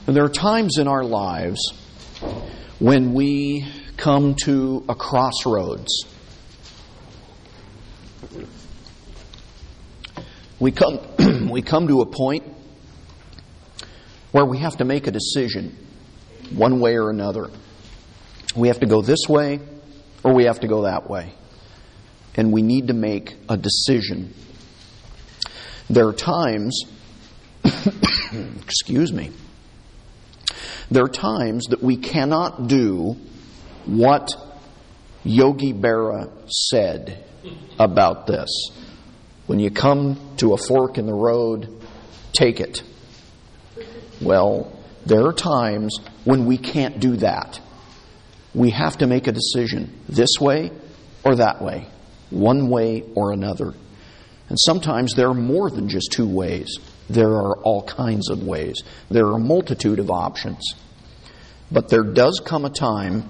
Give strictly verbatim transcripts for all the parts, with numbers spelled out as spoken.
And there are times in our lives when we come to a crossroads. We come, we come to a point where we have to make a decision, one way or another. We have to go this way, or we have to go that way. And we need to make a decision. There are times, excuse me, there are times that we cannot do what Yogi Berra said about this. When you come to a fork in the road, take it. Well, there are times when we can't do that. We have to make a decision, this way or that way, one way or another. And sometimes there are more than just two ways. There are all kinds of ways. There are a multitude of options. But there does come a time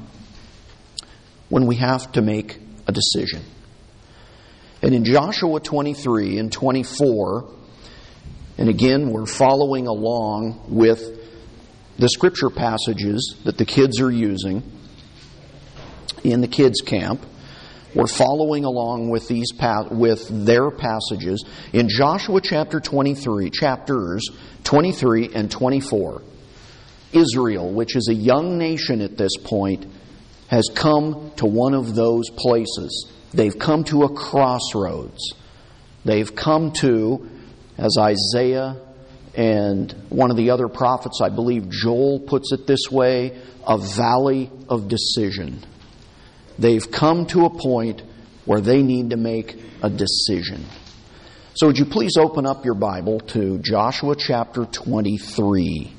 when we have to make a decision. And in Joshua twenty-three and twenty-four, and again, we're following along with the scripture passages that the kids are using in the kids' camp. We're following along with these pa- with their passages in Joshua chapter twenty-three, chapters twenty-three and twenty-four. Israel, which is a young nation at this point, has come to one of those places. They've come to a crossroads. They've come to, as Isaiah and one of the other prophets, I believe Joel puts it this way, a valley of decision. They've come to a point where they need to make a decision. So would you please open up your Bible to Joshua chapter twenty-three.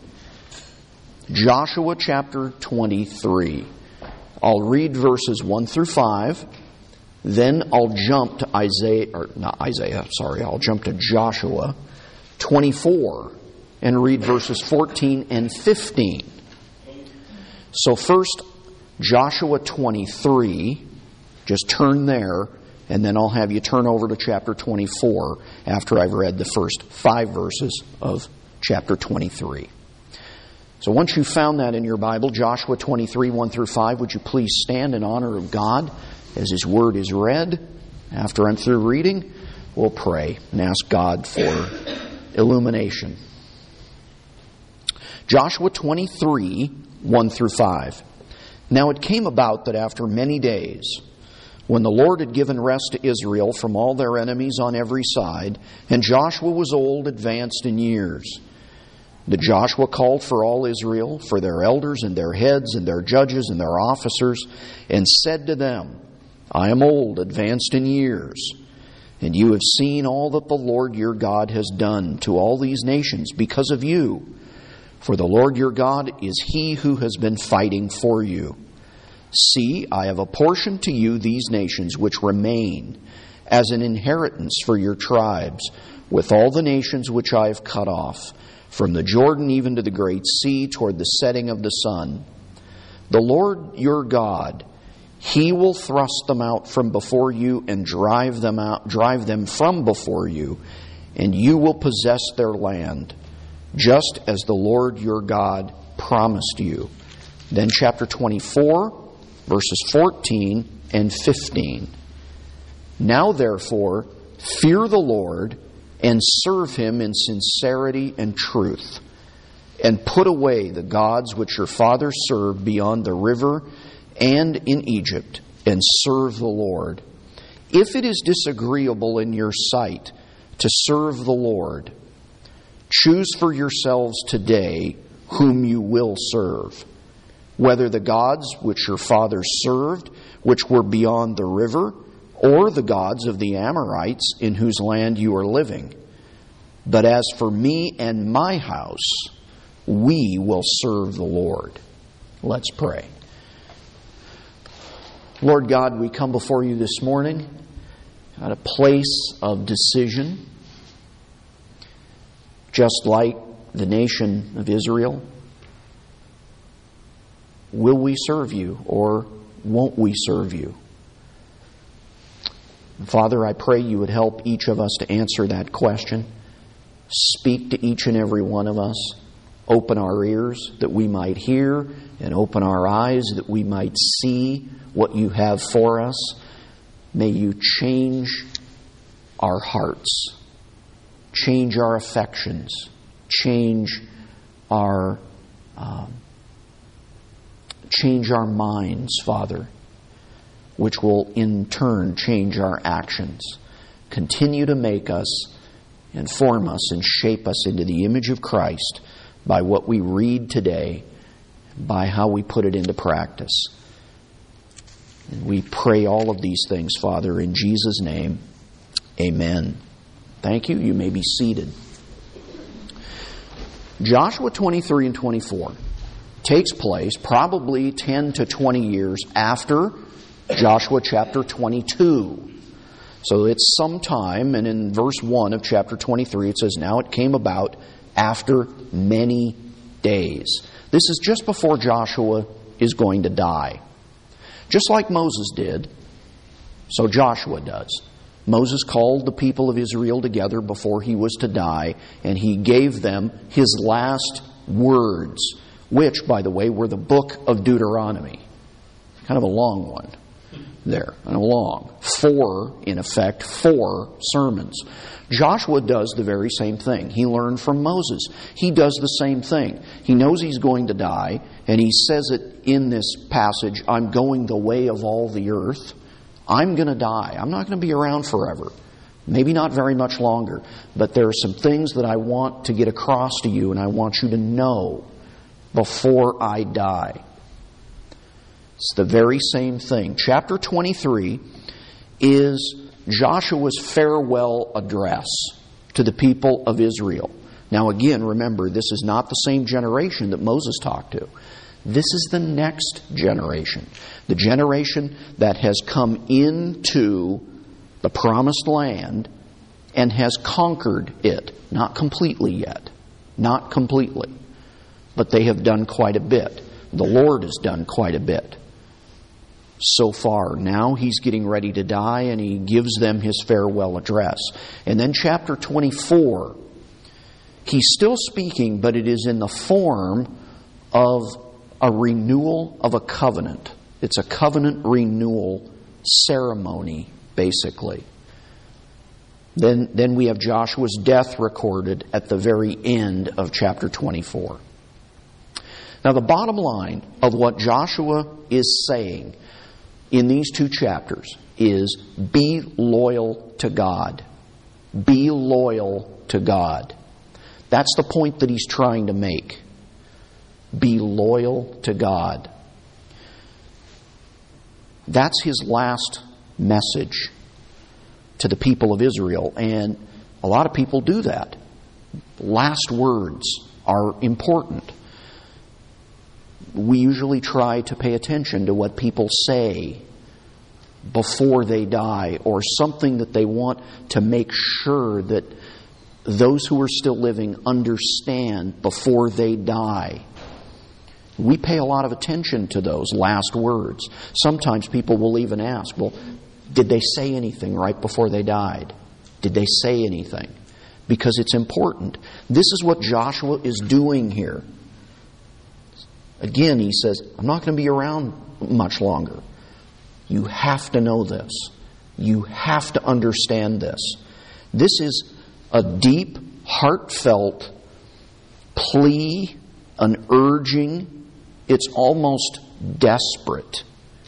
Joshua chapter twenty-three. I'll read verses one through five. Then I'll jump to Isaiah, or not Isaiah, sorry, I'll jump to Joshua twenty-four and read verses fourteen and fifteen. So first, Joshua twenty-three, just turn there, and then I'll have you turn over to chapter twenty-four after I've read the first five verses of chapter twenty-three. So once you've found that in your Bible, Joshua twenty-three, one through five, would you please stand in honor of God as His Word is read? After I'm through reading, we'll pray and ask God for illumination. Joshua twenty-three, one through five. Now it came about that after many days, when the Lord had given rest to Israel from all their enemies on every side, and Joshua was old, advanced in years, that Joshua called for all Israel, for their elders and their heads and their judges and their officers, and said to them, I am old, advanced in years, and you have seen all that the Lord your God has done to all these nations because of you. For the Lord your God is He who has been fighting for you. See, I have apportioned to you these nations which remain as an inheritance for your tribes, with all the nations which I have cut off, from the Jordan even to the great sea, toward the setting of the sun. The Lord your God, He will thrust them out from before you and drive them out, drive them from before you, and you will possess their land, just as the Lord your God promised you. Then chapter twenty-four, verses fourteen and fifteen. Now therefore, fear the Lord and serve Him in sincerity and truth, and put away the gods which your fathers served beyond the river and in Egypt, and serve the Lord. If it is disagreeable in your sight to serve the Lord, choose for yourselves today whom you will serve, whether the gods which your fathers served, which were beyond the river, or the gods of the Amorites in whose land you are living. But as for me and my house, we will serve the Lord. Let's pray. Lord God, we come before you this morning at a place of decision, just like the nation of Israel. Will we serve you, or won't we serve you? Father, I pray you would help each of us to answer that question. Speak to each and every one of us. Open our ears that we might hear, and open our eyes that we might see what you have for us. May you change our hearts, change our affections, change our um, change our minds, Father, which will in turn change our actions. Continue to make us and form us and shape us into the image of Christ by what we read today, by how we put it into practice. And we pray all of these things, Father, in Jesus' name. Amen. Thank you. You may be seated. Joshua twenty-three and twenty-four takes place probably ten to twenty years after Joshua chapter twenty-two. So it's sometime, and in verse one of chapter twenty-three it says, "Now it came about after many days." This is just before Joshua is going to die. Just like Moses did, so Joshua does. Moses called the people of Israel together before he was to die, and he gave them his last words, which, by the way, were the book of Deuteronomy. Kind of a long one there, and a long. Four, in effect, four sermons. Joshua does the very same thing. He learned from Moses. He does the same thing. He knows he's going to die, and he says it in this passage, "I'm going the way of all the earth." I'm going to die. I'm not going to be around forever. Maybe not very much longer. But there are some things that I want to get across to you, and I want you to know before I die. It's the very same thing. Chapter twenty-three is Joshua's farewell address to the people of Israel. Now again, remember, this is not the same generation that Moses talked to. This is the next generation. The generation that has come into the promised land and has conquered it. Not completely yet. Not completely. But they have done quite a bit. The Lord has done quite a bit so far. Now he's getting ready to die, and he gives them his farewell address. And then chapter twenty-four, he's still speaking, but it is in the form of a renewal of a covenant. It's a covenant renewal ceremony, basically. Then, then we have Joshua's death recorded at the very end of chapter twenty-four. Now, the bottom line of what Joshua is saying in these two chapters is be loyal to God. Be loyal to God. That's the point that he's trying to make. Be loyal to God. That's his last message to the people of Israel. And a lot of people do that. Last words are important. We usually try to pay attention to what people say before they die, or something that they want to make sure that those who are still living understand before they die. We pay a lot of attention to those last words. Sometimes people will even ask, well, did they say anything right before they died? Did they say anything? Because it's important. This is what Joshua is doing here. Again, he says, I'm not going to be around much longer. You have to know this. You have to understand this. This is a deep, heartfelt plea, an urging. It's almost desperate.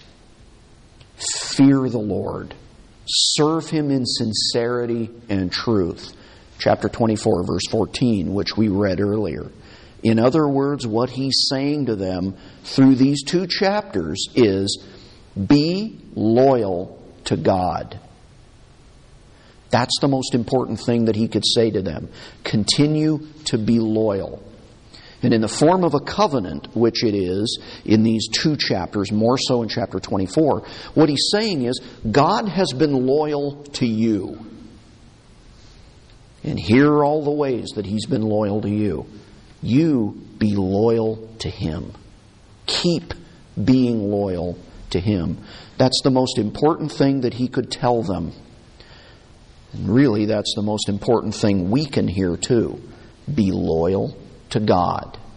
Fear the Lord. Serve Him in sincerity and truth. Chapter twenty-four, verse fourteen, which we read earlier. In other words, what he's saying to them through these two chapters is, be loyal to God. That's the most important thing that he could say to them. Continue to be loyal. And in the form of a covenant, which it is in these two chapters, more so in chapter twenty-four, what he's saying is, God has been loyal to you. And here are all the ways that He's been loyal to you. You be loyal to Him. Keep being loyal to Him. That's the most important thing that He could tell them. And really, that's the most important thing we can hear too. Be loyal to God.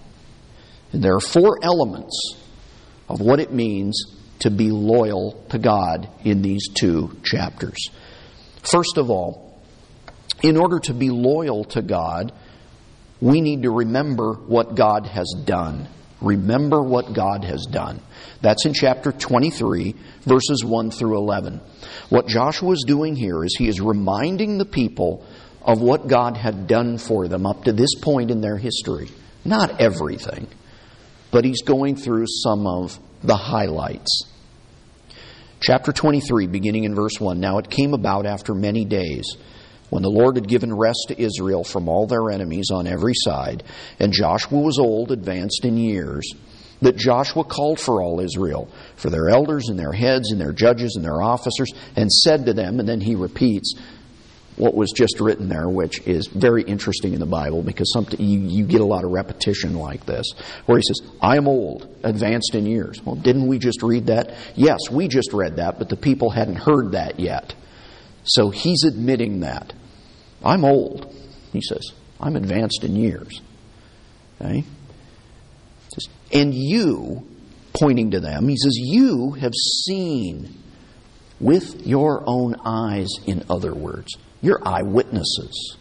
And there are four elements of what it means to be loyal to God in these two chapters. First of all, in order to be loyal to God, we need to remember what God has done. Remember what God has done. That's in chapter twenty-three, verses one through eleven. What Joshua is doing here is he is reminding the people of what God had done for them up to this point in their history. Not everything, but he's going through some of the highlights. Chapter twenty-three, beginning in verse one. Now it came about after many days, when the Lord had given rest to Israel from all their enemies on every side, and Joshua was old, advanced in years, that Joshua called for all Israel, for their elders and their heads and their judges and their officers, and said to them, and then he repeats what was just written there, which is very interesting in the Bible, because something, you, you get a lot of repetition like this, where he says, I am old, advanced in years. Well, didn't we just read that? Yes, we just read that, but the people hadn't heard that yet. So he's admitting that. I'm old, he says. I'm advanced in years. Okay? And you, pointing to them, he says, you have seen with your own eyes, in other words. You're eyewitnesses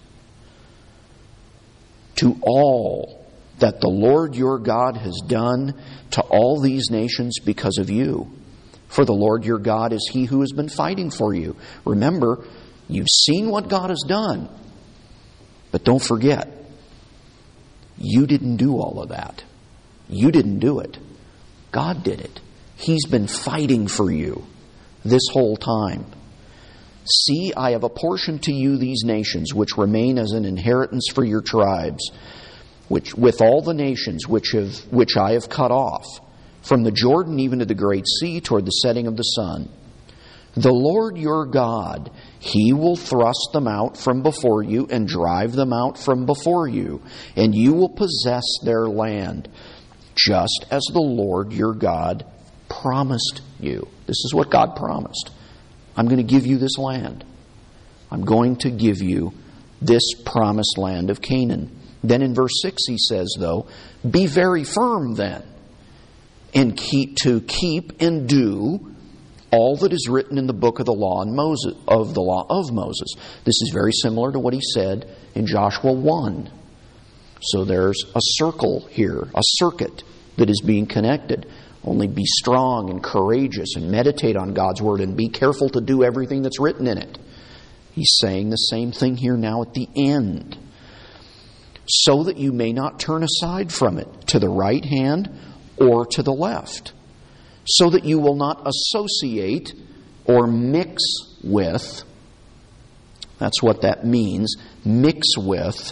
to all that the Lord your God has done to all these nations because of you. For the Lord your God is He who has been fighting for you. Remember, you've seen what God has done. But don't forget, you didn't do all of that. You didn't do it. God did it. He's been fighting for you this whole time. See, I have apportioned to you these nations which remain as an inheritance for your tribes, which with all the nations which have which I have cut off, from the Jordan even to the great sea toward the setting of the sun. The Lord your God, He will thrust them out from before you and drive them out from before you, and you will possess their land, just as the Lord your God promised you. This is what God promised. I'm going to give you this land. I'm going to give you this promised land of Canaan. Then in verse six he says, though, be very firm then, and keep to keep and do all that is written in the book of the law and Moses, of the law of Moses. This is very similar to what he said in Joshua one. So there's a circle here, a circuit that is being connected. Only be strong and courageous and meditate on God's Word and be careful to do everything that's written in it. He's saying the same thing here now at the end. So that you may not turn aside from it to the right hand or to the left. So that you will not associate or mix with, that's what that means, mix with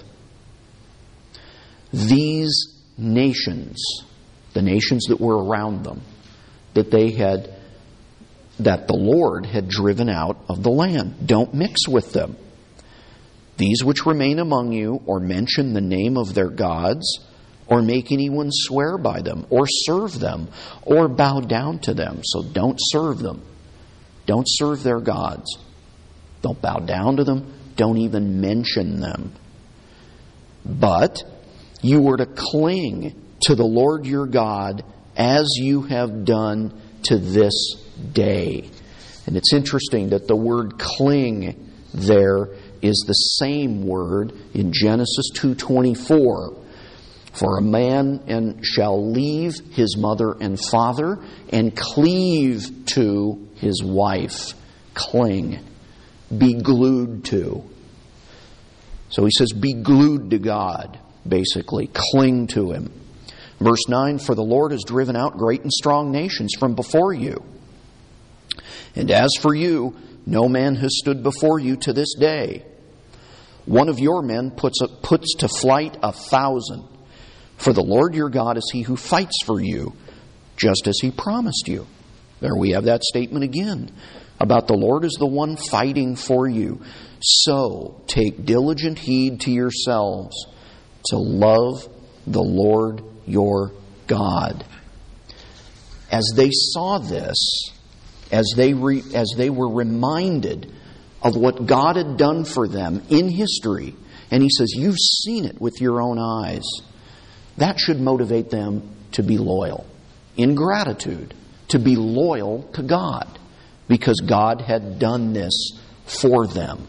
these nations. The nations that were around them, that they had, that the Lord had driven out of the land. Don't mix with them. These which remain among you, or mention the name of their gods, or make anyone swear by them, or serve them, or bow down to them. So don't serve them. Don't serve their gods. Don't bow down to them. Don't even mention them. But you were to cling to the Lord your God as you have done to this day. And it's interesting that the word cling there is the same word in Genesis two twenty-four. For a man and shall leave his mother and father and cleave to his wife. Cling. Be glued to. So he says be glued to God, basically. Cling to Him. Verse nine, for the Lord has driven out great and strong nations from before you. And as for you, no man has stood before you to this day. One of your men puts, a, puts to flight a thousand. For the Lord your God is He who fights for you, just as He promised you. There we have that statement again, about the Lord is the one fighting for you. So take diligent heed to yourselves to love the Lord your God. As they saw this, as they re, as they were reminded of what God had done for them in history, and he says, you've seen it with your own eyes, that should motivate them to be loyal. In gratitude, to be loyal to God, because God had done this for them.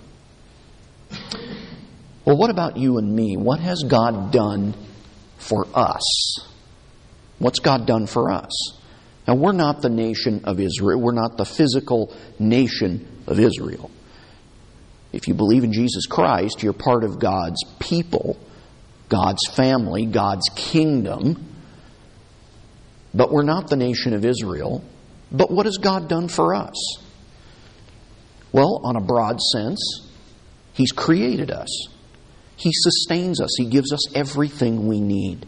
Well, what about you and me? What has God done for us? What's God done for us? Now, we're not the nation of Israel. We're not the physical nation of Israel. If you believe in Jesus Christ, you're part of God's people, God's family, God's kingdom. But we're not the nation of Israel. But what has God done for us? Well, on a broad sense, He's created us. He sustains us. He gives us everything we need.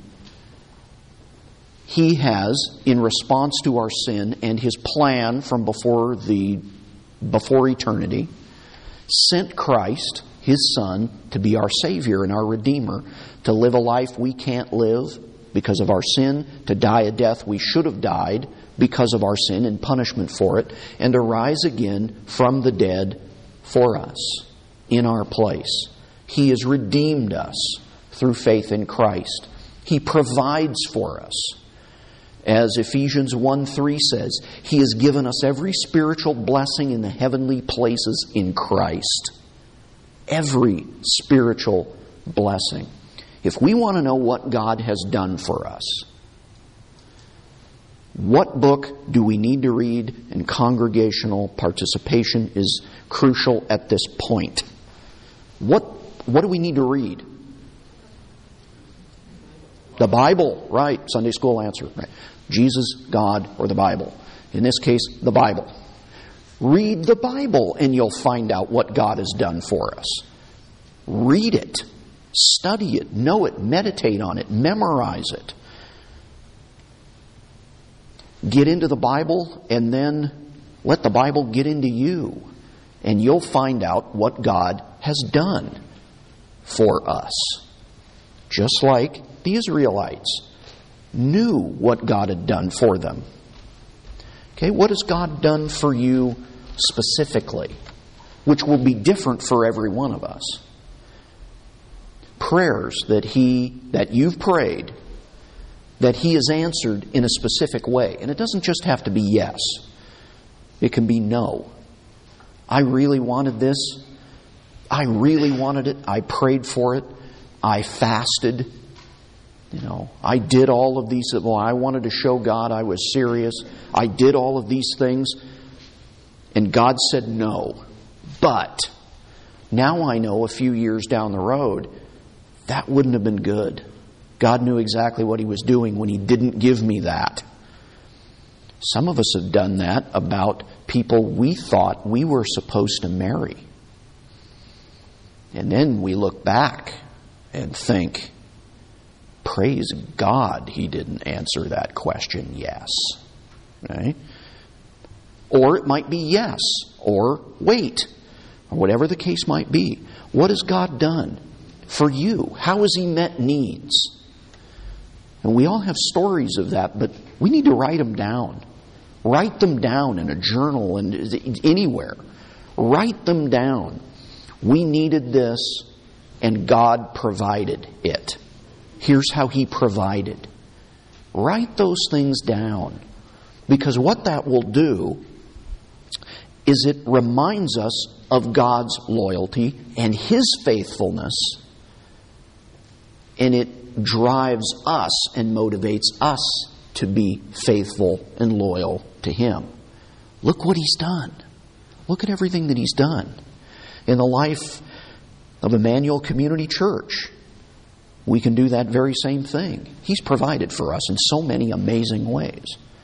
He has, in response to our sin and His plan from before the before eternity, sent Christ, His Son, to be our Savior and our Redeemer, to live a life we can't live because of our sin, to die a death we should have died because of our sin and punishment for it, and to rise again from the dead for us, in our place. He has redeemed us through faith in Christ. He provides for us. As Ephesians one three says, He has given us every spiritual blessing in the heavenly places in Christ. Every spiritual blessing. If we want to know what God has done for us, what book do we need to read? And congregational participation is crucial at this point. What, what do we need to read? The Bible, right? Sunday school answer, right? Jesus, God, or the Bible. In this case, the Bible. Read the Bible and you'll find out what God has done for us. Read it. Study it. Know it. Meditate on it. Memorize it. Get into the Bible and then let the Bible get into you. And you'll find out what God has done for us. Just like the Israelites knew what God had done for them. Okay, what has God done for you specifically? Which will be different for every one of us. Prayers that He, that you've prayed, that He has answered in a specific way. And it doesn't just have to be yes. It can be no. I really wanted this. I really wanted it. I prayed for it. I fasted. You know, I did all of these. Well, I wanted to show God I was serious. I did all of these things. And God said no. But now I know a few years down the road, that wouldn't have been good. God knew exactly what He was doing when He didn't give me that. Some of us have done that about people we thought we were supposed to marry. And then we look back and think, praise God He didn't answer that question yes. Right? Or it might be yes, or wait, or whatever the case might be. What has God done for you? How has He met needs? And we all have stories of that, but we need to write them down. Write them down in a journal and anywhere. Write them down. We needed this, and God provided it. Here's how He provided. Write those things down. Because what that will do is it reminds us of God's loyalty and His faithfulness. And it drives us and motivates us to be faithful and loyal to Him. Look what He's done. Look at everything that He's done. In the life of Emmanuel Community Church, we can do that very same thing. He's provided for us in so many amazing ways.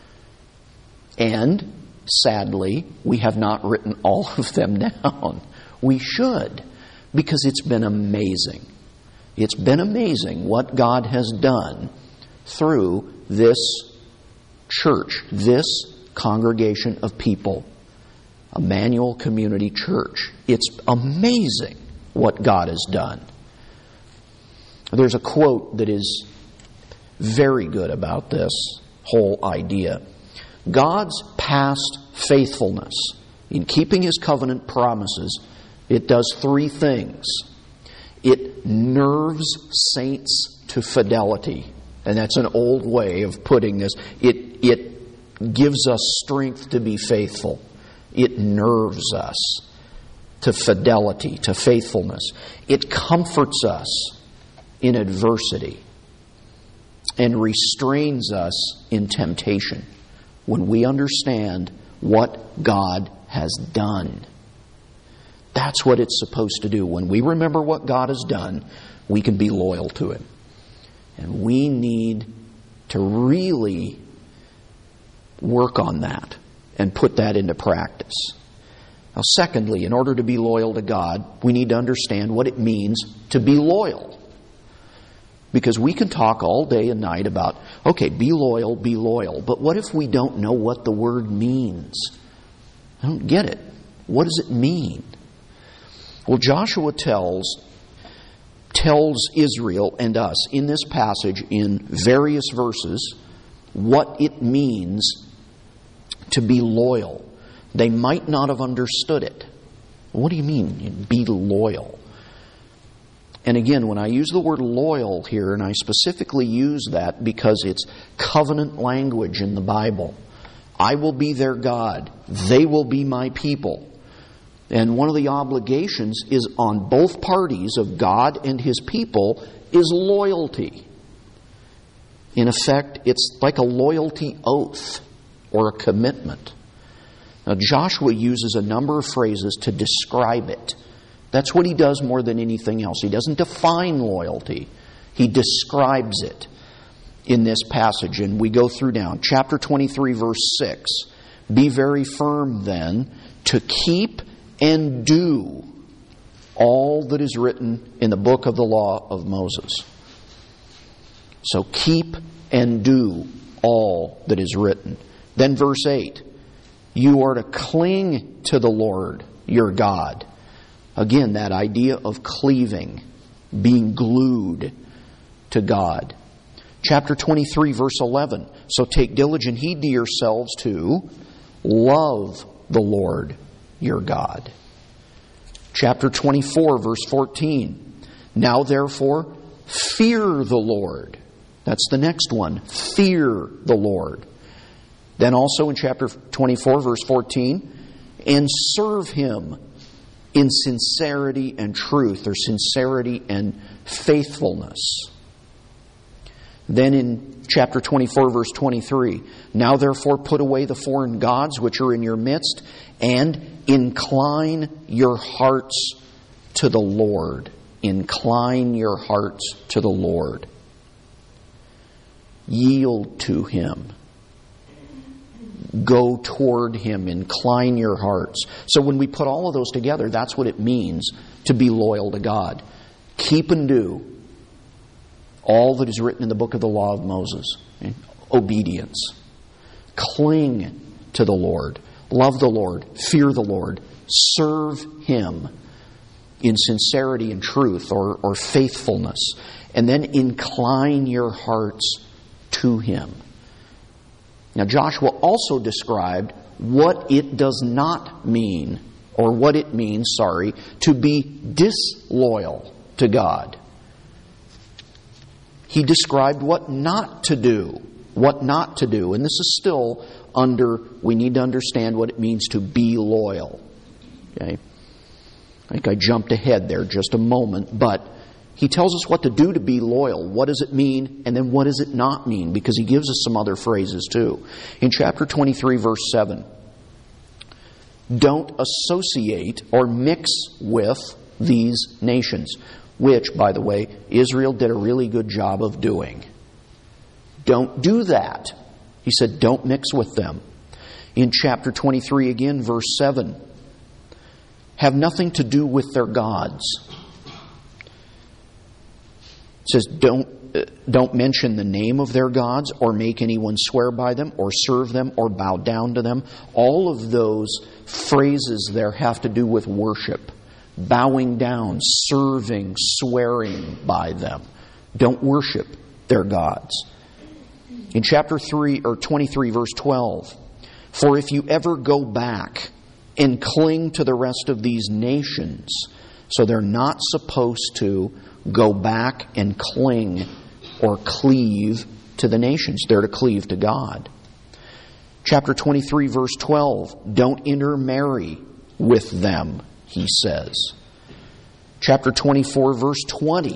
And, sadly, we have not written all of them down. We should, because it's been amazing. It's been amazing what God has done through this church, this congregation of people, Emmanuel Community Church. It's amazing what God has done. There's a quote that is very good about this whole idea. God's past faithfulness in keeping His covenant promises, it does three things. It nerves saints to fidelity. And that's an old way of putting this. It, it gives us strength to be faithful. It nerves us to fidelity, to faithfulness. It comforts us in adversity and restrains us in temptation when we understand what God has done. That's what it's supposed to do. When we remember what God has done, we can be loyal to Him. And we need to really work on that and put that into practice. Now, secondly, in order to be loyal to God, we need to understand what it means to be loyal. Because we can talk all day and night about, okay, be loyal, be loyal. But what if we don't know what the word means? I don't get it. What does it mean? Well, Joshua tells tells Israel and us in this passage in various verses what it means to be loyal. They might not have understood it. What do you mean, be loyal? And again, when I use the word loyal here, and I specifically use that because it's covenant language in the Bible. I will be their God. They will be my people. And one of the obligations is on both parties of God and His people is loyalty. In effect, it's like a loyalty oath or a commitment. Now, Joshua uses a number of phrases to describe it. That's what he does more than anything else. He doesn't define loyalty. He describes it in this passage. And we go through now. Chapter twenty-three, verse six. Be very firm then to keep and do all that is written in the book of the law of Moses. So keep and do all that is written. Then verse eight. You are to cling to the Lord your God. Again, that idea of cleaving, being glued to God. Chapter twenty-three, verse eleven. So take diligent heed to yourselves to love the Lord your God. Chapter twenty-four, verse fourteen. Now therefore, fear the Lord. That's the next one. Fear the Lord. Then also in chapter twenty-four, verse fourteen, and serve Him in sincerity and truth, or sincerity and faithfulness. Then in chapter twenty-four, verse twenty-three, now therefore put away the foreign gods which are in your midst, and incline your hearts to the Lord. Incline your hearts to the Lord. Yield to Him. Go toward Him. Incline your hearts. So when we put all of those together, that's what it means to be loyal to God. Keep and do all that is written in the book of the law of Moses. Okay? Obedience. Cling to the Lord. Love the Lord. Fear the Lord. Serve Him in sincerity and truth, or, or faithfulness. And then incline your hearts to Him. Now, Joshua also described what it does not mean, or what it means, sorry, to be disloyal to God. He described what not to do. What not to do. And this is still under, we need to understand what it means to be loyal. Okay? I think I jumped ahead there just a moment, but he tells us what to do to be loyal. What does it mean? And then what does it not mean? Because he gives us some other phrases too. In chapter twenty-three, verse seven, don't associate or mix with these nations, which, by the way, Israel did a really good job of doing. Don't do that. He said, don't mix with them. In chapter twenty-three again, verse seven, have nothing to do with their gods. It says, don't, uh, don't mention the name of their gods, or make anyone swear by them, or serve them, or bow down to them. All of those phrases there have to do with worship. Bowing down, serving, swearing by them. Don't worship their gods. In chapter three or twenty-three, verse twelve, for if you ever go back and cling to the rest of these nations, so they're not supposed to go back and cling or cleave to the nations. They're to cleave to God. Chapter twenty-three, verse twelve, don't intermarry with them, he says. Chapter twenty-four, verse twenty,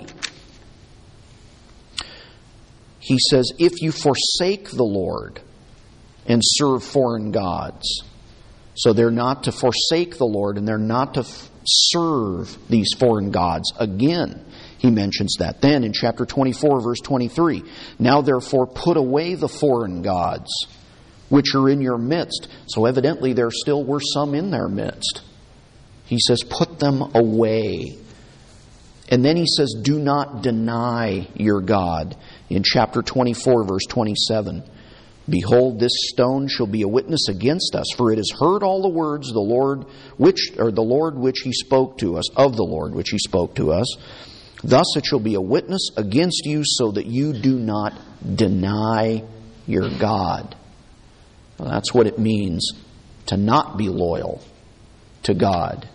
he says, if you forsake the Lord and serve foreign gods. So they're not to forsake the Lord and they're not to f- serve these foreign gods. Again, he mentions that. Then in chapter twenty-four, verse twenty-three, now therefore put away the foreign gods which are in your midst. So evidently there still were some in their midst. He says, put them away. And then he says, do not deny your God. In chapter twenty-four, verse twenty-seven, behold, this stone shall be a witness against us, for it has heard all the words the Lord which or the Lord which he spoke to us, of the Lord which he spoke to us. Thus it shall be a witness against you, so that you do not deny your God. Well, that's what it means to not be loyal to God.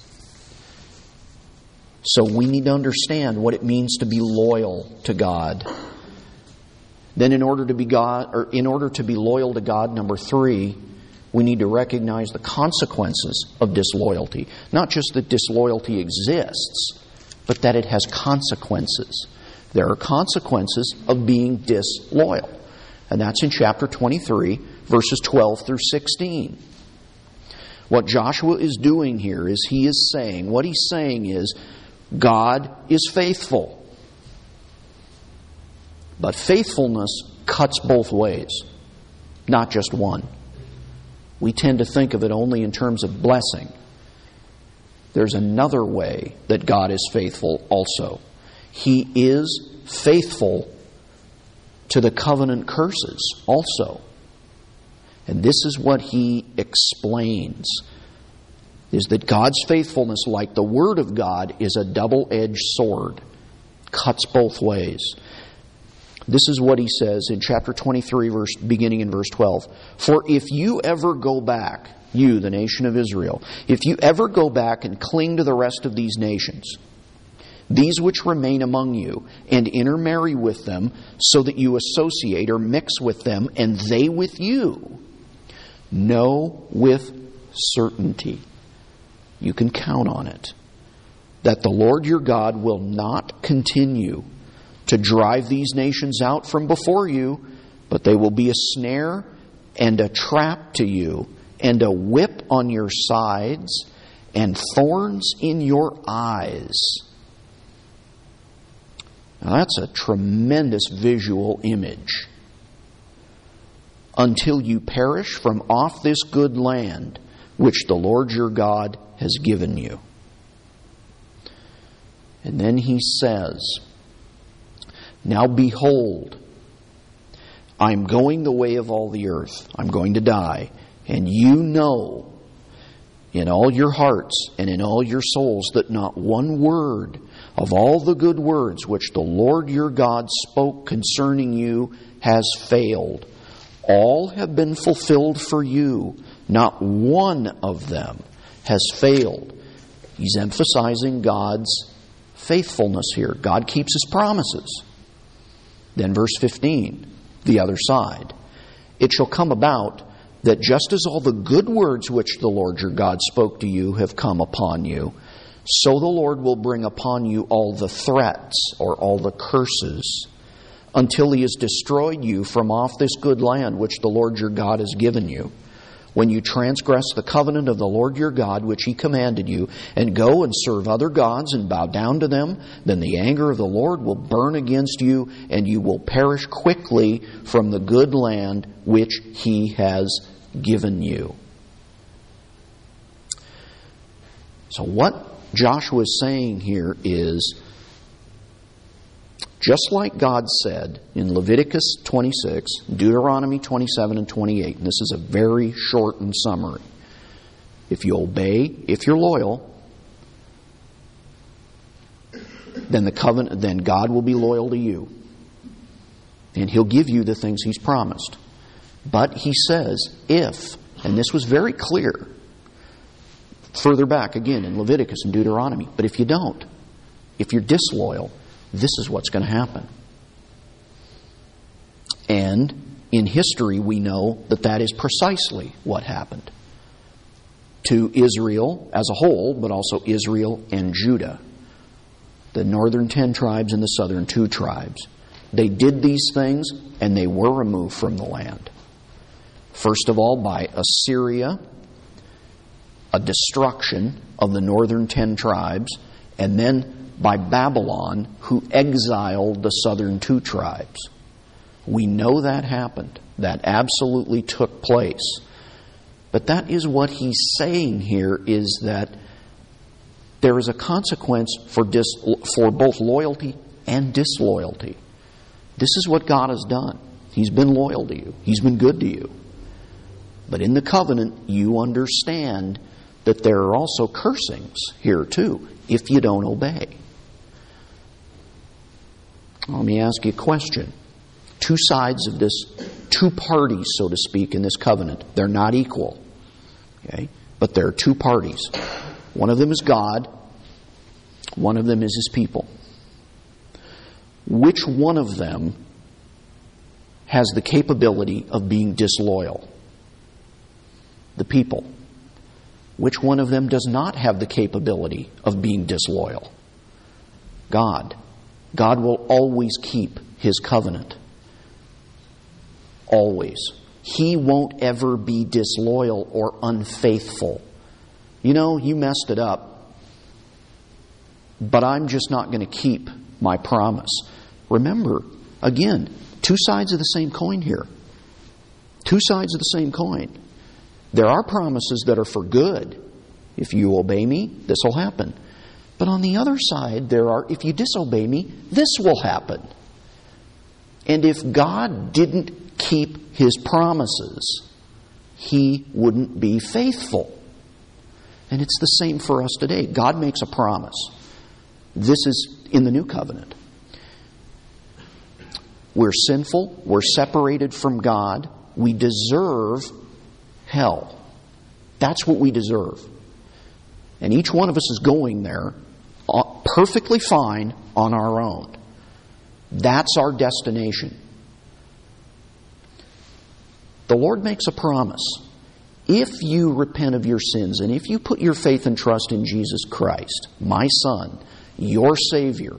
So we need to understand what it means to be loyal to God. Then in order to be God, or in order to be loyal to God, number three, we need to recognize the consequences of disloyalty. Not just that disloyalty exists, but that it has consequences. There are consequences of being disloyal. And that's in chapter twenty-three, verses twelve through sixteen. What Joshua is doing here is he is saying, what he's saying is, God is faithful. But faithfulness cuts both ways, not just one. We tend to think of it only in terms of blessing. There's another way that God is faithful also. He is faithful to the covenant curses also. And this is what he explains, is that God's faithfulness, like the Word of God, is a double-edged sword. Cuts both ways. This is what he says in chapter twenty-three, verse, beginning in verse twelve. For if you ever go back, you, the nation of Israel, if you ever go back and cling to the rest of these nations, these which remain among you, and intermarry with them, so that you associate or mix with them, and they with you, know with certainty, you can count on it, that the Lord your God will not continue to drive these nations out from before you, but they will be a snare and a trap to you, and a whip on your sides, and thorns in your eyes. Now that's a tremendous visual image. Until you perish from off this good land which the Lord your God has given you. And then he says, now behold, I'm going the way of all the earth. I'm going to die. And you know in all your hearts and in all your souls that not one word of all the good words which the Lord your God spoke concerning you has failed. All have been fulfilled for you. Not one of them has failed. He's emphasizing God's faithfulness here. God keeps His promises. Then verse fifteen, the other side. It shall come about that just as all the good words which the Lord your God spoke to you have come upon you, so the Lord will bring upon you all the threats or all the curses until He has destroyed you from off this good land which the Lord your God has given you. When you transgress the covenant of the Lord your God, which He commanded you, and go and serve other gods and bow down to them, then the anger of the Lord will burn against you, and you will perish quickly from the good land which He has given you. So what Joshua is saying here is, just like God said in Leviticus twenty-six, Deuteronomy twenty-seven and twenty-eight, and this is a very shortened summary. If you obey, if you're loyal, then the covenant, then God will be loyal to you. And He'll give you the things He's promised. But He says, if, and this was very clear further back again in Leviticus and Deuteronomy, but if you don't, if you're disloyal, this is what's going to happen. And in history, we know that that is precisely what happened to Israel as a whole, but also Israel and Judah, the northern ten tribes and the southern two tribes. They did these things, and they were removed from the land. First of all, by Assyria, a destruction of the northern ten tribes, and then by Babylon, who exiled the southern two tribes. We know that happened. That absolutely took place. But that is what he's saying here, is that there is a consequence for dis- for both loyalty and disloyalty. This is what God has done. He's been loyal to you. He's been good to you. But in the covenant, you understand that there are also cursings here too, if you don't obey. Let me ask you a question. Two sides of this, two parties, so to speak, in this covenant. They're not equal. Okay? But there are two parties. One of them is God. One of them is His people. Which one of them has the capability of being disloyal? The people. Which one of them does not have the capability of being disloyal? God. God will always keep His covenant. Always. He won't ever be disloyal or unfaithful. You know, you messed it up, but I'm just not going to keep my promise. Remember, again, two sides of the same coin here. Two sides of the same coin. There are promises that are for good. If you obey me, this will happen. But on the other side, there are, if you disobey me, this will happen. And if God didn't keep His promises, He wouldn't be faithful. And it's the same for us today. God makes a promise. This is in the new covenant. We're sinful. We're separated from God. We deserve hell. That's what we deserve. And each one of us is going there perfectly fine on our own. That's our destination. The Lord makes a promise. If you repent of your sins and if you put your faith and trust in Jesus Christ, my Son, your Savior,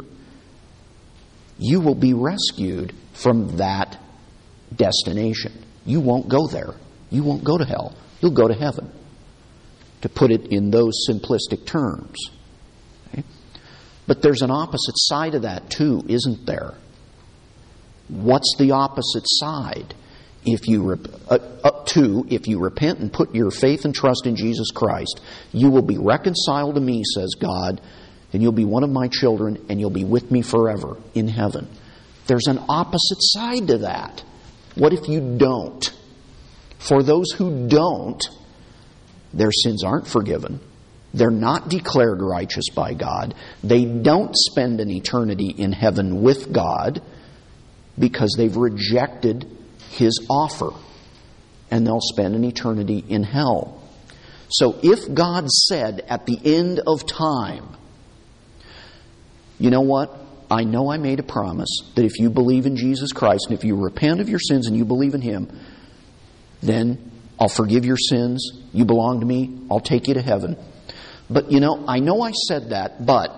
you will be rescued from that destination. You won't go there. You won't go to hell. You'll go to heaven. To put it in those simplistic terms. Okay? But there's an opposite side of that too, isn't there? What's the opposite side? If you rep- uh, up to, if you repent and put your faith and trust in Jesus Christ, you will be reconciled to me, says God, and you'll be one of my children, and you'll be with me forever in heaven. There's an opposite side to that. What if you don't? For those who don't, their sins aren't forgiven. They're not declared righteous by God. They don't spend an eternity in heaven with God because they've rejected His offer. And they'll spend an eternity in hell. So if God said at the end of time, you know what? I know I made a promise that if you believe in Jesus Christ and if you repent of your sins and you believe in Him, then I'll forgive your sins. You belong to me. I'll take you to heaven. But, you know, I know I said that, but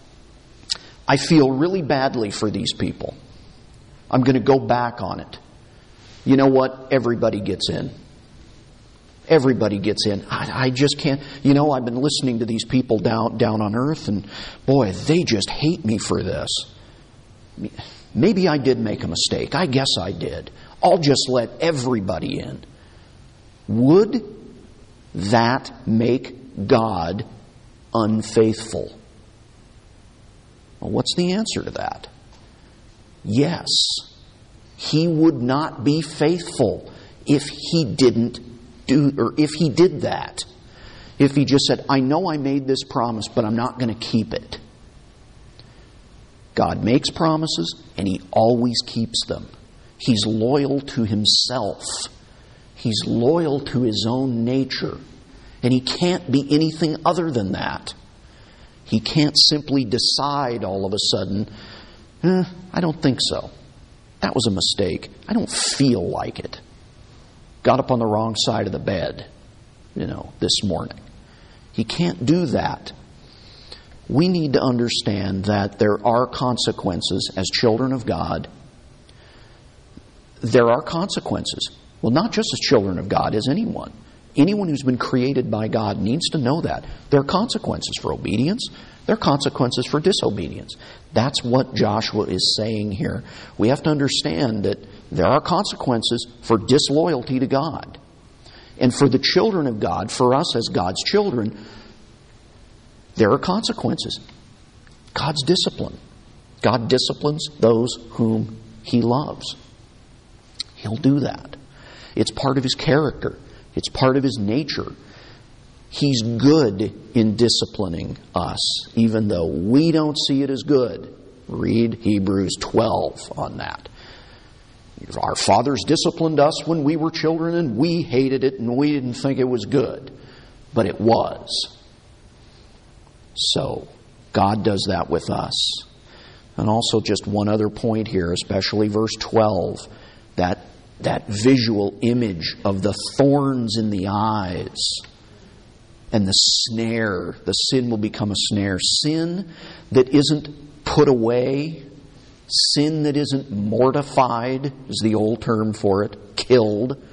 I feel really badly for these people. I'm going to go back on it. You know what? Everybody gets in. Everybody gets in. I, I just can't. You know, I've been listening to these people down down on earth, and boy, they just hate me for this. Maybe I did make a mistake. I guess I did. I'll just let everybody in. Would that make God unfaithful? Well, what's the answer to that? Yes. He would not be faithful if he didn't do, or if he did that. If he just said, I know I made this promise, but I'm not going to keep it. God makes promises, and He always keeps them. He's loyal to Himself. He's loyal to His own nature. And He can't be anything other than that. He can't simply decide all of a sudden, eh, I don't think so. That was a mistake. I don't feel like it. Got up on the wrong side of the bed, you know, this morning. He can't do that. We need to understand that there are consequences as children of God. There are consequences. Well, not just as children of God, as anyone. Anyone who's been created by God needs to know that. There are consequences for obedience. There are consequences for disobedience. That's what Joshua is saying here. We have to understand that there are consequences for disloyalty to God. And for the children of God, for us as God's children, there are consequences. God's discipline. God disciplines those whom He loves. He'll do that. It's part of His character. It's part of His nature. He's good in disciplining us, even though we don't see it as good. Read Hebrews twelve on that. Our fathers disciplined us when we were children, and we hated it, and we didn't think it was good. But it was. So, God does that with us. And also just one other point here, especially verse twelve, that, that visual image of the thorns in the eyes and the snare. The sin will become a snare. Sin that isn't put away, sin that isn't mortified, is the old term for it, killed,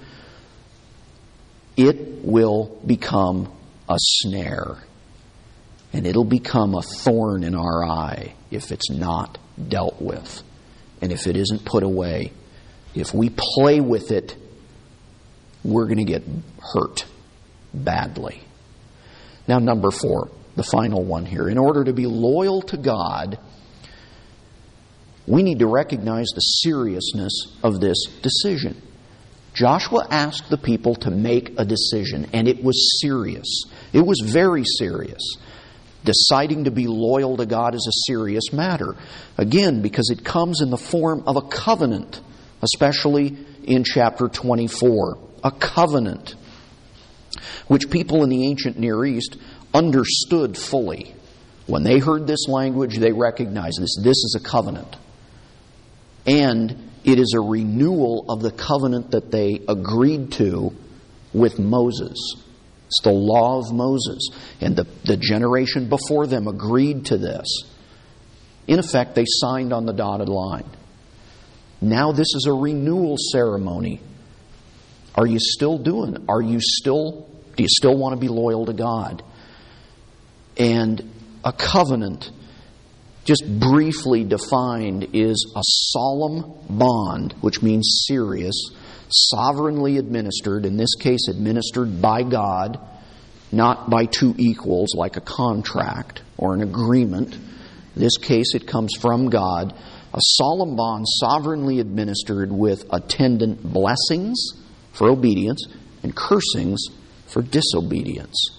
it will become a snare. And it'll become a thorn in our eye if it's not dealt with. And if it isn't put away. If we play with it, we're going to get hurt badly. Now, number four, the final one here. In order to be loyal to God, we need to recognize the seriousness of this decision. Joshua asked the people to make a decision, and it was serious. It was very serious. Deciding to be loyal to God is a serious matter. Again, because it comes in the form of a covenant, especially in chapter twenty-four. A covenant, which people in the ancient Near East understood fully. When they heard this language, they recognized this. This is a covenant. And it is a renewal of the covenant that they agreed to with Moses. It's the law of Moses. And the, the generation before them agreed to this. In effect, they signed on the dotted line. Now this is a renewal ceremony. Are you still doing? Are you still, do you still want to be loyal to God? And a covenant, just briefly defined, is a solemn bond, which means serious, sovereignly administered, in this case administered by God, not by two equals like a contract or an agreement. In this case it comes from God. A solemn bond sovereignly administered with attendant blessings for obedience and cursings for disobedience.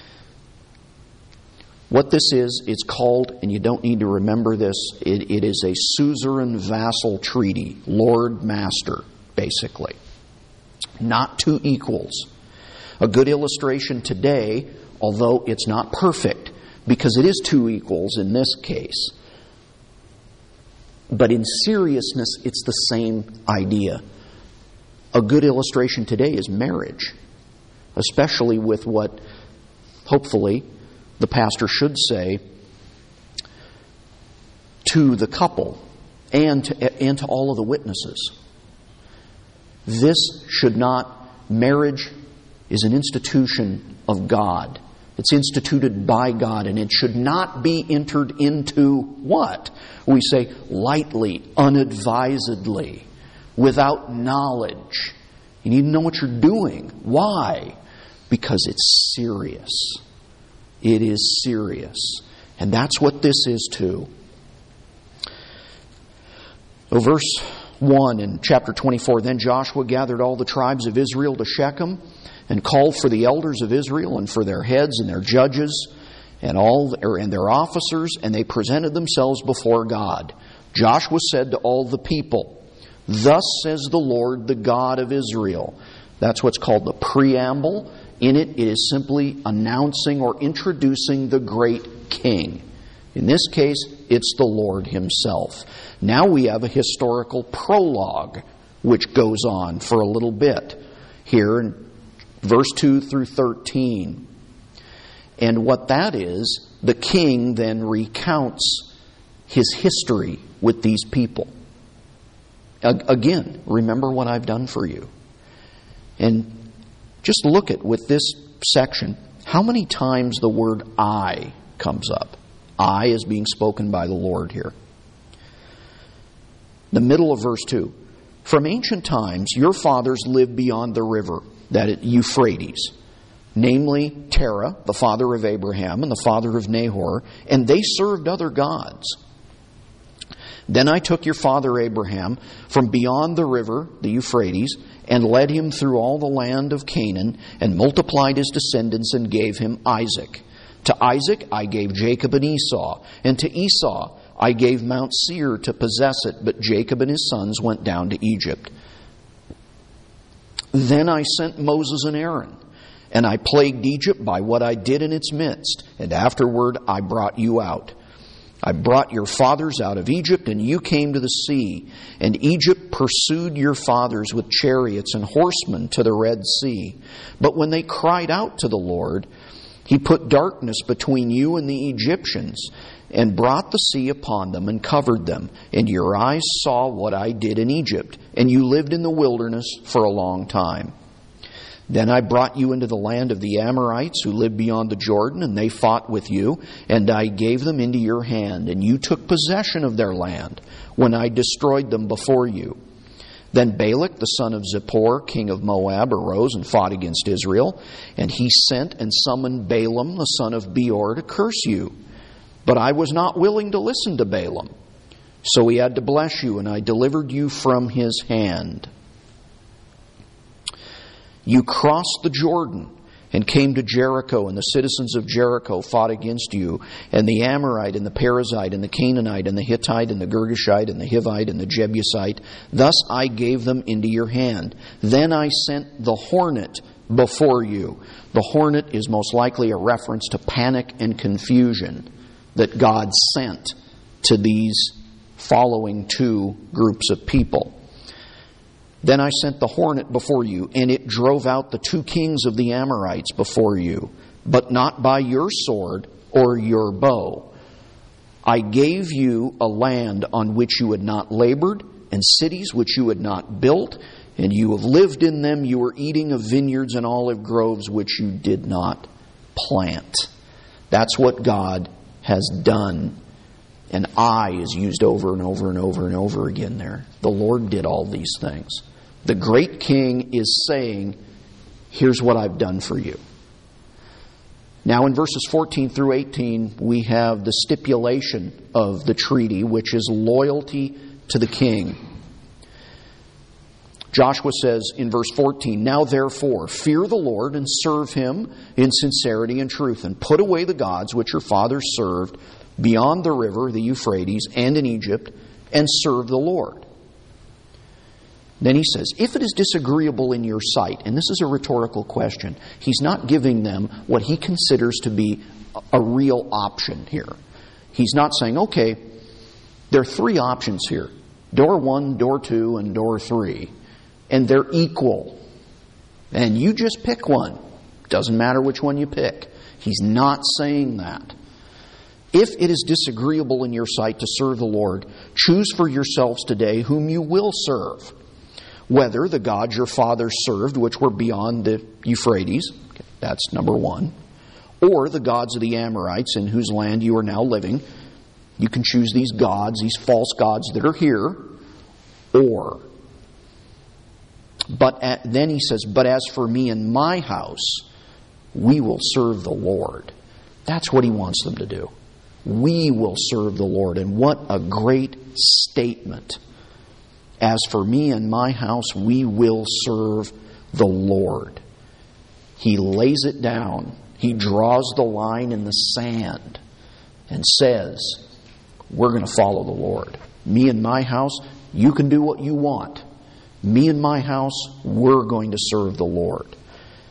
What this is, it's called, and you don't need to remember this, it, it is a suzerain vassal treaty, lord-master, basically. Not two equals. A good illustration today, although it's not perfect, because it is two equals in this case. But in seriousness, it's the same idea. A good illustration today is marriage, especially with what, hopefully, the pastor should say to the couple and to, and to all of the witnesses. This should not, marriage is an institution of God. It's instituted by God, and it should not be entered into what? We say lightly, unadvisedly, without knowledge. You need to know what you're doing. Why? Because it's serious. It is serious. And that's what this is too. Oh, verse one in chapter twenty-four, Then Joshua gathered all the tribes of Israel to Shechem and called for the elders of Israel and for their heads and their judges and all and their officers, and they presented themselves before God. Joshua said to all the people, Thus says the Lord, the God of Israel. That's what's called the preamble. In it, it is simply announcing or introducing the great king. In this case, It's the Lord Himself. Now we have a historical prologue which goes on for a little bit here in verse two through thirteen. And what that is, the king then recounts his history with these people. Again, remember what I've done for you. And just look at, with this section, how many times the word I comes up. I is being spoken by the Lord here. The middle of verse two. From ancient times, your fathers lived beyond the river, that is Euphrates, namely Terah, the father of Abraham and the father of Nahor, and they served other gods. Then I took your father Abraham from beyond the river, the Euphrates, and led him through all the land of Canaan, and multiplied his descendants and gave him Isaac. To Isaac I gave Jacob and Esau, and to Esau I gave Mount Seir to possess it, but Jacob and his sons went down to Egypt. Then I sent Moses and Aaron, and I plagued Egypt by what I did in its midst, and afterward I brought you out. I brought your fathers out of Egypt, and you came to the sea, and Egypt pursued your fathers with chariots and horsemen to the Red Sea. But when they cried out to the Lord, He put darkness between you and the Egyptians, and brought the sea upon them and covered them. And your eyes saw what I did in Egypt, and you lived in the wilderness for a long time. Then I brought you into the land of the Amorites who lived beyond the Jordan, and they fought with you, and I gave them into your hand, and you took possession of their land when I destroyed them before you. Then Balak, the son of Zippor, king of Moab, arose and fought against Israel, and he sent and summoned Balaam, the son of Beor, to curse you. But I was not willing to listen to Balaam, so he had to bless you, and I delivered you from his hand. You crossed the Jordan and came to Jericho, and the citizens of Jericho fought against you, and the Amorite and the Perizzite and the Canaanite and the Hittite and the Girgashite and the Hivite and the Jebusite. Thus I gave them into your hand. Then I sent the hornet before you. The hornet is most likely a reference to panic and confusion that God sent to these following two groups of people. Then I sent the hornet before you, and it drove out the two kings of the Amorites before you, but not by your sword or your bow. I gave you a land on which you had not labored, and cities which you had not built, and you have lived in them. You were eating of vineyards and olive groves which you did not plant. That's what God has done. And I is used over and over and over and over again there. The Lord did all these things. The great king is saying, here's what I've done for you. Now in verses fourteen through eighteen, we have the stipulation of the treaty, which is loyalty to the king. Joshua says in verse fourteen, Now therefore, fear the Lord and serve Him in sincerity and truth, and put away the gods which your fathers served beyond the river, the Euphrates, and in Egypt, and serve the Lord. Then he says, if it is disagreeable in your sight, and this is a rhetorical question, he's not giving them what he considers to be a real option here. He's not saying, okay, there are three options here. Door one, door two, and door three. And they're equal. And you just pick one. Doesn't matter which one you pick. He's not saying that. If it is disagreeable in your sight to serve the Lord, choose for yourselves today whom you will serve. Whether the gods your fathers served, which were beyond the Euphrates, okay, that's number one, or the gods of the Amorites in whose land you are now living. You can choose these gods, these false gods that are here, or. But at, then he says, but as for me and my house, we will serve the Lord. That's what he wants them to do. We will serve the Lord. And what a great statement. As for me and my house, we will serve the Lord. He lays it down. He draws the line in the sand and says, we're going to follow the Lord. Me and my house, you can do what you want. Me and my house, we're going to serve the Lord.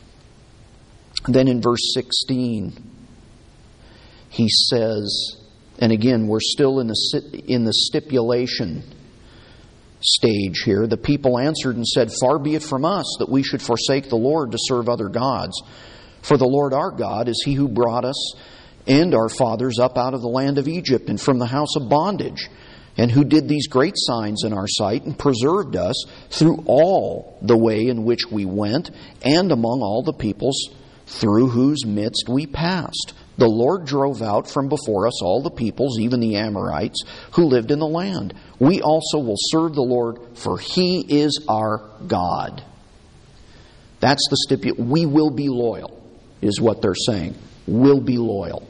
And then in verse sixteen, he says, And again, we're still in the in the stipulation stage here. The people answered and said, "Far be it from us that we should forsake the Lord to serve other gods. For the Lord our God is He who brought us and our fathers up out of the land of Egypt and from the house of bondage, and who did these great signs in our sight and preserved us through all the way in which we went and among all the peoples through whose midst we passed. The Lord drove out from before us all the peoples, even the Amorites, who lived in the land. We also will serve the Lord, for He is our God." That's the stipulation. We will be loyal, is what they're saying. We'll be loyal.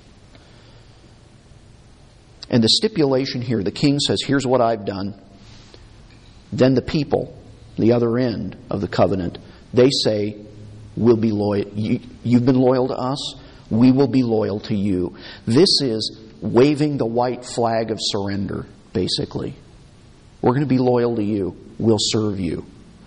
And the stipulation here, the king says, "Here's what I've done." Then the people, the other end of the covenant, they say, "We'll be loyal. You, you've been loyal to us. We will be loyal to you." This is waving the white flag of surrender, basically. We're going to be loyal to you. We'll serve you.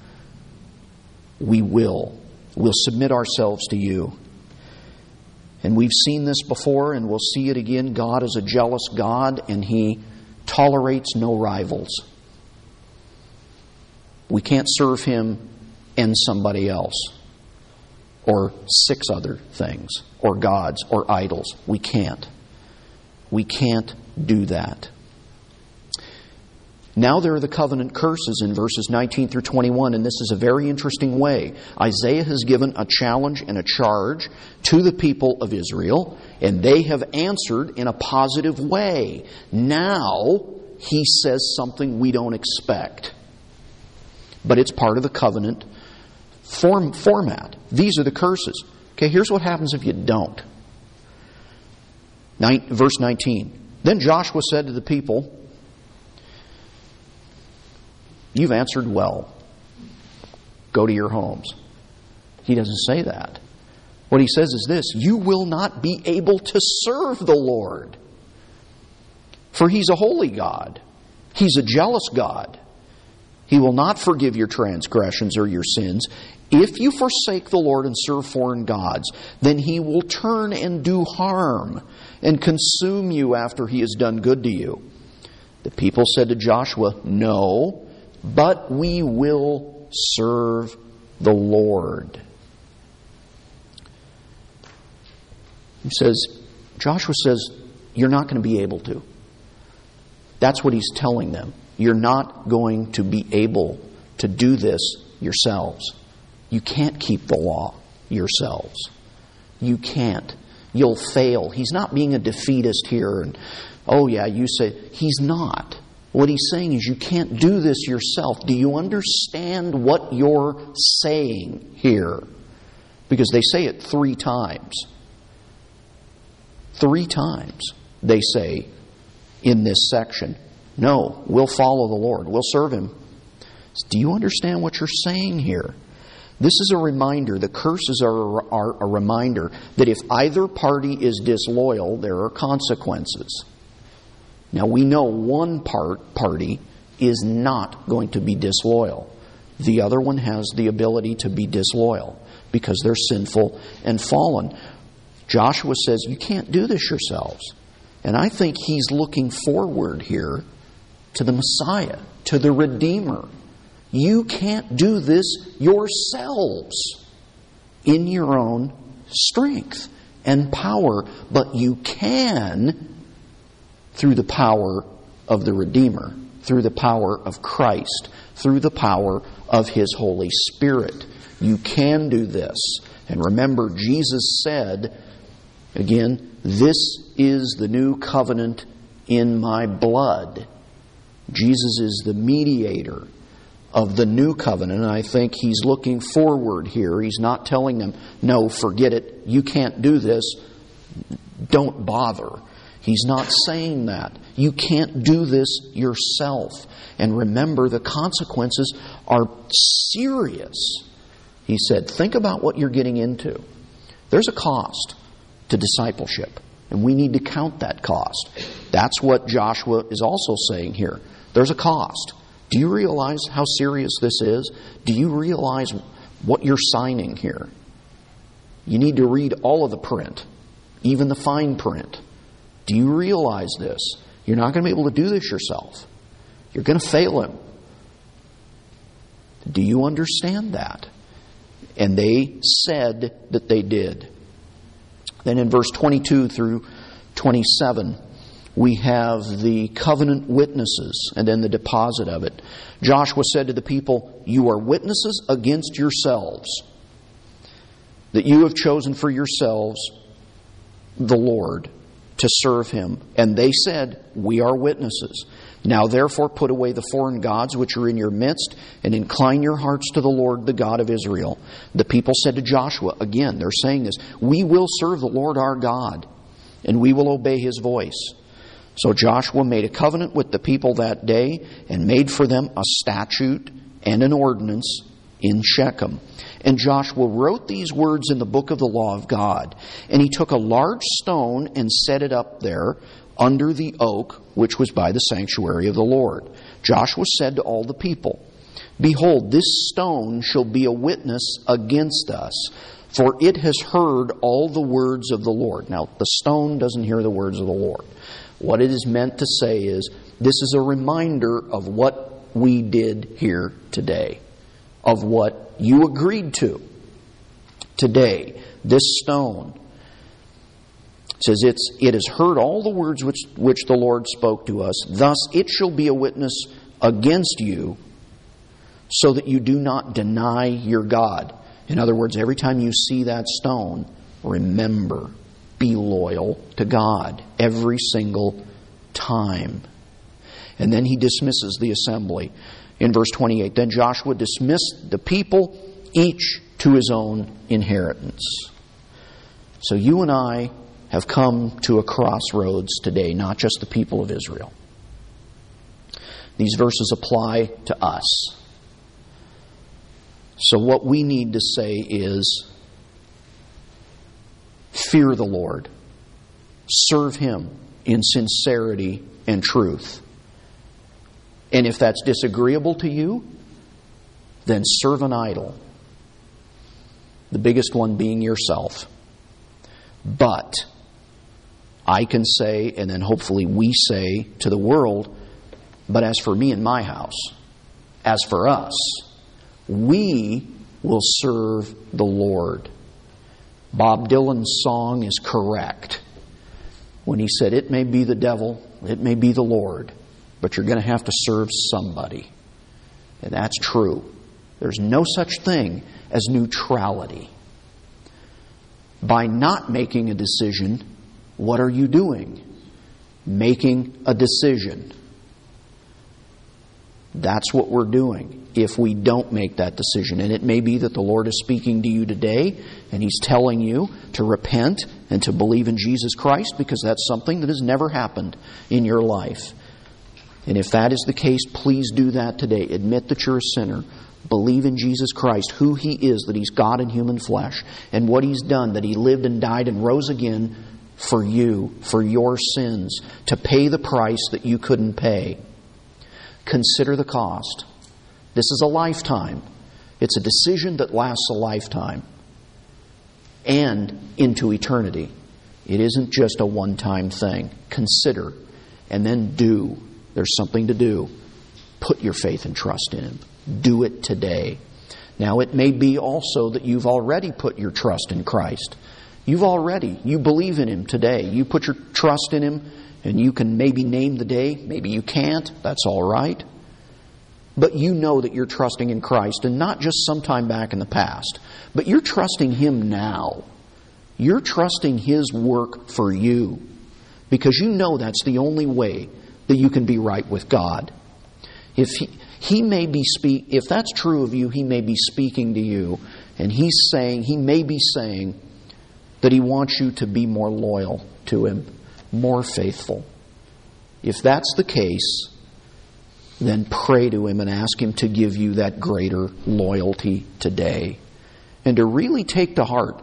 We will. We'll submit ourselves to you. And we've seen this before, and we'll see it again. God is a jealous God, and He tolerates no rivals. We can't serve Him and somebody else, or six other things, or gods, or idols. We can't. We can't do that. Now there are the covenant curses in verses nineteen through twenty-one, and this is a very interesting way. Isaiah has given a challenge and a charge to the people of Israel, and they have answered in a positive way. Now he says something we don't expect. But it's part of the covenant form, format. These are the curses. Okay, here's what happens if you don't. Nine, verse nineteen. Then Joshua said to the people, "You've answered well. Go to your homes." He doesn't say that. What he says is this: "You will not be able to serve the Lord. For He's a holy God. He's a jealous God. He will not forgive your transgressions or your sins. If you forsake the Lord and serve foreign gods, then He will turn and do harm and consume you after He has done good to you." The people said to Joshua, "No, but we will serve the Lord." He says, Joshua says, you're not going to be able to. That's what he's telling them. You're not going to be able to do this yourselves. You can't keep the law yourselves. You can't. You'll fail. He's not being a defeatist here. And, oh yeah, you say, he's not. What he's saying is you can't do this yourself. Do you understand what you're saying here? Because they say it three times. Three times they say in this section, "No, we'll follow the Lord. We'll serve Him." Do you understand what you're saying here? This is a reminder. The curses are, are a reminder that if either party is disloyal, there are consequences. Now we know one part party is not going to be disloyal. The other one has the ability to be disloyal because they're sinful and fallen. Joshua says, you can't do this yourselves. And I think he's looking forward here to the Messiah, to the Redeemer. You can't do this yourselves in your own strength and power, but you can through the power of the Redeemer, through the power of Christ, through the power of His Holy Spirit. You can do this. And remember, Jesus said, again, "This is the new covenant in my blood." Jesus is the mediator of the new covenant, and I think He's looking forward here. He's not telling them, no, forget it, you can't do this, don't bother. He's not saying that. You can't do this yourself. And remember, the consequences are serious. He said, think about what you're getting into. There's a cost to discipleship, and we need to count that cost. That's what Joshua is also saying here. There's a cost. Do you realize how serious this is? Do you realize what you're signing here? You need to read all of the print, even the fine print, Do you realize this? You're not going to be able to do this yourself. You're going to fail him. Do you understand that? And they said that they did. Then in verse twenty-two through twenty-seven, we have the covenant witnesses and then the deposit of it. Joshua said to the people, "You are witnesses against yourselves, that you have chosen for yourselves the Lord to serve Him." And they said, "We are witnesses. Now therefore put away the foreign gods which are in your midst, and incline your hearts to the Lord, the God of Israel." The people said to Joshua, again, they're saying this, "We will serve the Lord our God, and we will obey His voice." So Joshua made a covenant with the people that day, and made for them a statute and an ordinance in Shechem. And Joshua wrote these words in the book of the law of God. And he took a large stone and set it up there under the oak which was by the sanctuary of the Lord. Joshua said to all the people, "Behold, this stone shall be a witness against us, for it has heard all the words of the Lord." Now, the stone doesn't hear the words of the Lord. What it is meant to say is, this is a reminder of what we did here today, of what you agreed to today. This stone says it's, it has heard all the words which, which the Lord spoke to us. Thus it shall be a witness against you, so that you do not deny your God. In other words, every time you see that stone, remember, be loyal to God every single time. And then he dismisses the assembly. In verse twenty-eight, then Joshua dismissed the people, each to his own inheritance. So you and I have come to a crossroads today, not just the people of Israel. These verses apply to us. So what we need to say is, fear the Lord. Serve Him in sincerity and truth. And if that's disagreeable to you, then serve an idol. The biggest one being yourself. But I can say, and then hopefully we say to the world, but as for me and my house, as for us, we will serve the Lord. Bob Dylan's song is correct when he said, it may be the devil, it may be the Lord, but you're going to have to serve somebody. And that's true. There's no such thing as neutrality. By not making a decision, what are you doing? Making a decision. That's what we're doing if we don't make that decision. And it may be that the Lord is speaking to you today and He's telling you to repent and to believe in Jesus Christ, because that's something that has never happened in your life. And if that is the case, please do that today. Admit that you're a sinner. Believe in Jesus Christ, who He is, that He's God in human flesh, and what He's done, that He lived and died and rose again for you, for your sins, to pay the price that you couldn't pay. Consider the cost. This is a lifetime. It's a decision that lasts a lifetime and into eternity. It isn't just a one-time thing. Consider and then do. There's something to do. Put your faith and trust in Him. Do it today. Now, it may be also that you've already put your trust in Christ. You've already, you believe in Him today. You put your trust in Him, and you can maybe name the day. Maybe you can't. That's all right. But you know that you're trusting in Christ, and not just sometime back in the past, but you're trusting Him now. You're trusting His work for you, because you know that's the only way that you can be right with God. If He, he may be speak, if that's true of you, He may be speaking to you, and He's saying, He may be saying that He wants you to be more loyal to Him, more faithful. If that's the case, then pray to Him and ask Him to give you that greater loyalty today. And to really take to heart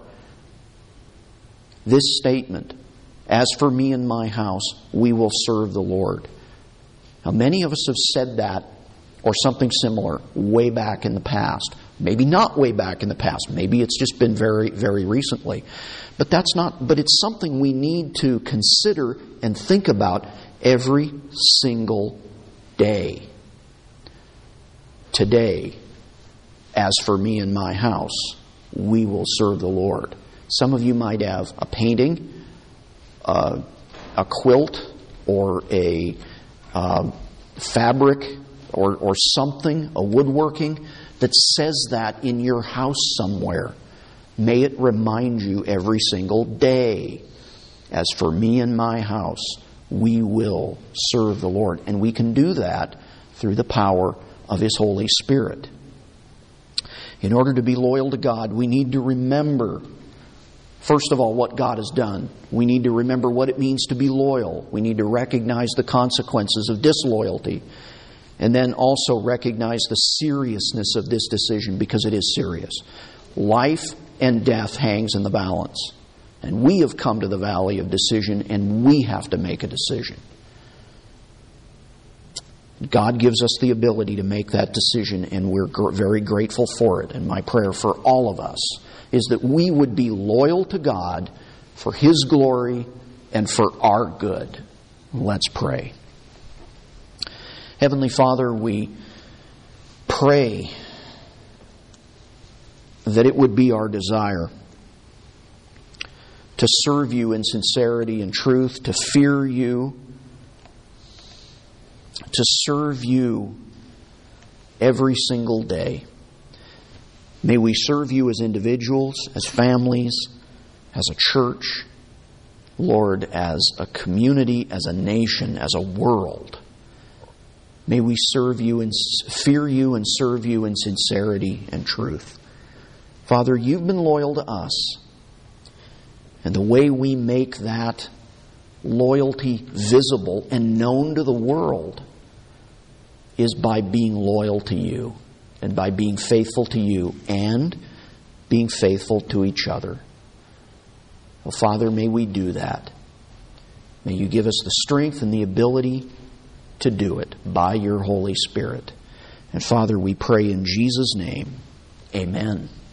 this statement, as for me and my house, we will serve the Lord. Now, many of us have said that or something similar way back in the past. Maybe not way back in the past. Maybe it's just been very, very recently. But that's not, but it's something we need to consider and think about every single day. Today, as for me and my house, we will serve the Lord. Some of you might have a painting, uh, a quilt, or a uh, fabric, or, or something, a woodworking, that says that in your house somewhere. May it remind you every single day, as for me and my house, we will serve the Lord. And we can do that through the power of His Holy Spirit. In order to be loyal to God, we need to remember, first of all, what God has done. We need to remember what it means to be loyal. We need to recognize the consequences of disloyalty. And then also recognize the seriousness of this decision, because it is serious. Life and death hangs in the balance. And we have come to the valley of decision, and we have to make a decision. God gives us the ability to make that decision, and we're gr- very grateful for it. And my prayer for all of us is that we would be loyal to God for His glory and for our good. Let's pray. Heavenly Father, we pray that it would be our desire to serve You in sincerity and truth, to fear You, to serve You every single day. May we serve You as individuals, as families, as a church, Lord, as a community, as a nation, as a world. May we serve You and fear You and serve You in sincerity and truth. Father, You've been loyal to us. And the way we make that loyalty visible and known to the world is by being loyal to You and by being faithful to You and being faithful to each other. Well, Father, may we do that. May You give us the strength and the ability to do it by Your Holy Spirit. And Father, we pray in Jesus' name, amen.